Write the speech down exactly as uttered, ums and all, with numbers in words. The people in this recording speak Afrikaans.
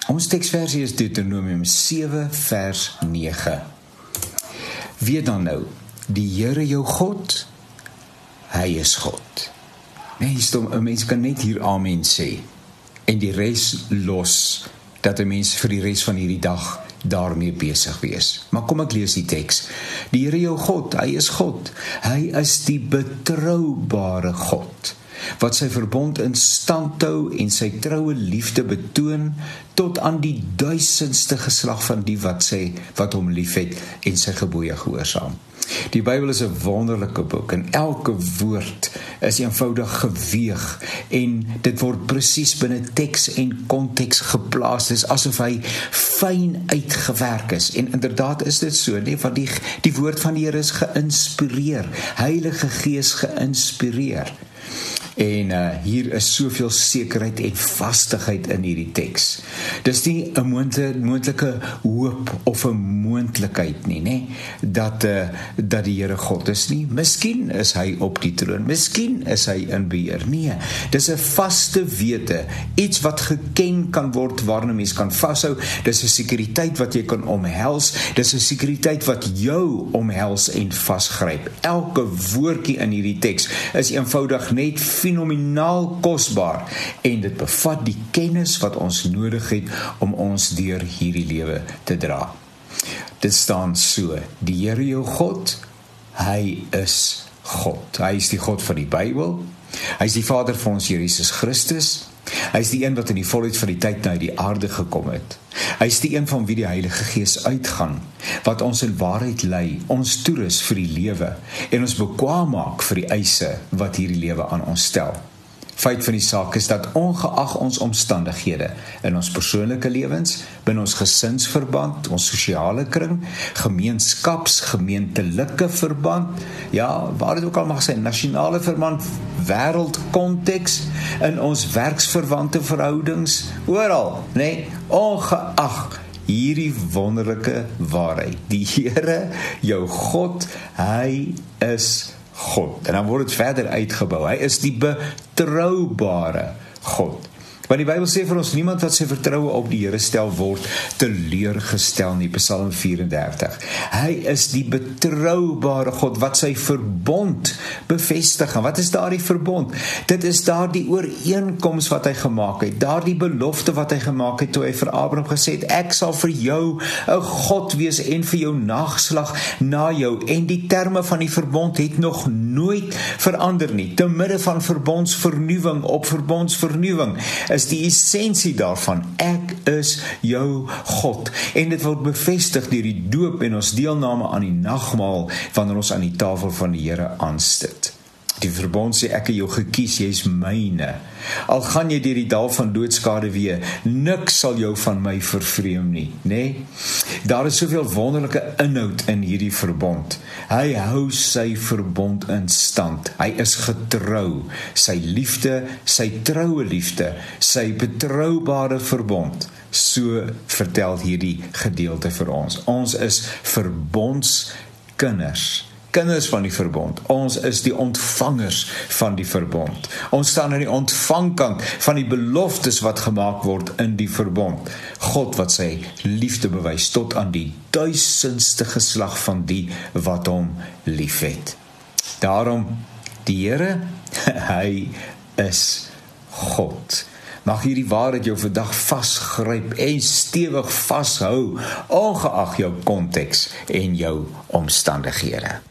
Ons teksversie is Deuteronomium sewe vers nege. Weet dan nou, die Here jou God, hy is God. Nee, stom, 'n mens kan net hier amen sê, en die res los, dat 'n mens vir die res van hierdie dag daarmee besig wees. Maar kom ek lees die teks. Die Here jou God, hy is God. Hy is die betroubare God, wat sy verbond in stand hou en sy troue liefde betoon tot aan die duisendste geslag van die wat sy wat hom liefhet en sy gebooie gehoorsaam. Die Bybel is 'n wonderlike boek en elke woord is eenvoudig geweeg en dit word presies binne teks en konteks geplaas. Dit is asof hy fyn uitgewerk is en inderdaad is dit so, nee, want die, die woord van die Here is geïnspireer, Heilige Gees geïnspireer. En uh, hier is soveel sekerheid en vastigheid in hierdie teks. Dis nie 'n moontlike hoop of 'n moontlikheid nie, nê, dat uh, dat die Here God is nie. Miskien is hy op die troon, miskien is hy in beheer. Nee, dis 'n vaste wete, iets wat geken kan word, waarna mens kan vashou. Dis 'n sekuriteit wat jy kan omhels. Dis 'n sekuriteit wat jou omhels en vasgryp. Elke woordjie in hierdie teks is eenvoudig net fenomenaal kosbaar en dit bevat die kennis wat ons nodig het om ons deur hierdie lewe te dra. Dit staan so: die Here jou God, hy is God. Hy is die God van die Bybel. Hy is die Vader van ons Here Jesus Christus. Hy is die een wat in die volheid van die tyd na die aarde gekom het. Hy is die een van wie die Heilige Gees uitgaan, wat ons in waarheid lei, ons toerus vir die lewe en ons bekwaam maak vir die eise wat hierdie lewe aan ons stel. Feit van die saak is dat ongeag ons omstandighede in ons persoonlike lewens, binne ons gesinsverband, ons sosiale kring, gemeenskaps, gemeentelike verband, ja, waar dit ook al mag zijn, nasionale verband, wêreldkonteks, in ons werksverwante verhoudings, oral, nee, ongeag hierdie wonderlike waarheid. Die Here, jou God, hy is God. En dan word het verder uitgebou. Hy is die betroubare God. Want die Bybel sê vir ons, niemand wat sy vertroue op die Here stel word teleurgestel nie, Psalm vyf-en-dertig. Hy is die betroubare God wat sy verbond bevestig. En wat is daar die verbond? Dit is daar die ooreenkoms wat hy gemaak het, daar die belofte wat hy gemaak het toe hy vir Abraham gesê het, ek sal vir jou 'n God wees en vir jou nageslag na jou. En die terme van die verbond het nog nooit verander nie. Te midde van verbondsvernuwing op verbondsvernuwing is die essensie daarvan, ek is jou God. En dit word bevestig deur die doop en ons deelname aan die nagmaal wanneer ons aan die tafel van die Here aansit. Die verbond sê, ek het jou gekies, jy is myne. Al gaan jy deur die dal van doodskade wee, niks sal jou van my vervreem nie, nee? Daar is soveel wonderlike inhoud in hierdie verbond. Hy hou sy verbond in stand. Hy is getrou. Sy liefde, sy troue liefde, sy betroubare verbond. So vertel hierdie gedeelte vir ons. Ons is verbondskinders. Kinders van die verbond. Ons is die ontvangers van die verbond. Ons staan aan die ontvangkant van die beloftes wat gemaak word in die verbond. God wat sy liefde bewys tot aan die duisendste geslag van die wat hom liefhet. Daarom, die Here, hy is God. Mag hierdie waarheid jou vandag vasgryp en stewig vashou, ongeag jou konteks en jou omstandighede.